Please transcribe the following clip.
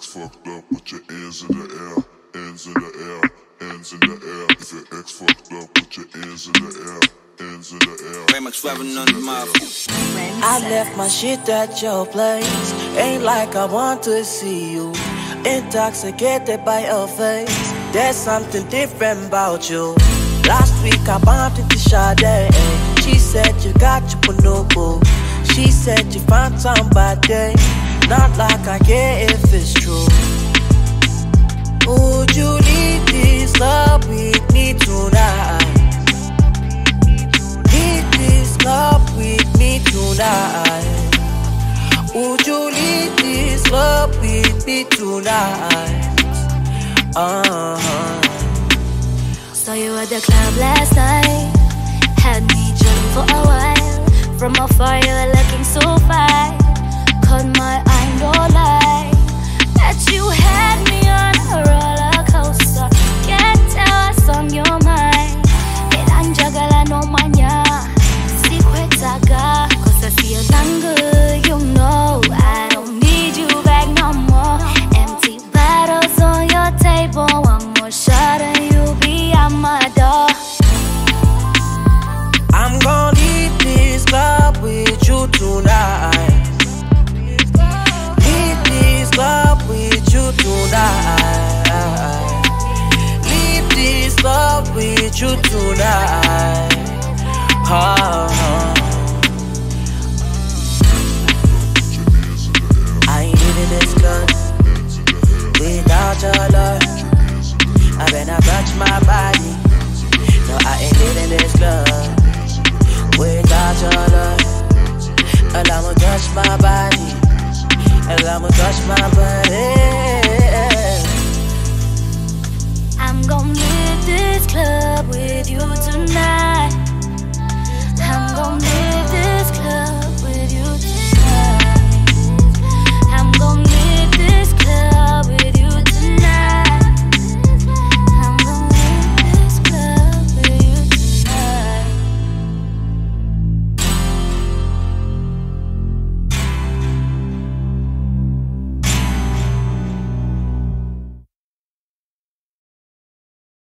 ex fucked up, put your hands in the air, hands in the air, hands in the air. If your ex fucked up, put your hands in the air, hands in the air. Raymax rapping on the mafia. I left my shit at your place. Ain't like I want to see you intoxicated by your face. There's something different about you. Last week I bumped into Sade. She said you got your bonobo. She said you found somebody. Not like I care if it's true. Would you leave this love with me tonight? Leave this love with me tonight. Would you leave this love with me tonight? Saw you at the club last night. Had me dreaming for a while. From afar you were looking so fine. Caught my eye, no lie. That you had me on a roller coaster. Can't tell what's on your mind. Ilanjagala no manya. Secret saga. Cause I see you longer, you know. I don't need you back no more. Empty bottles on your table. One more shot and you'll be at my door. I'm gonna leave this club with you tonight. Leave this club with you tonight. Leave this club with you tonight. I ain't leaving this club without your love. I better touch my body. No, I ain't leaving this club without your love. And I'ma touch my body. And I'ma touch my body.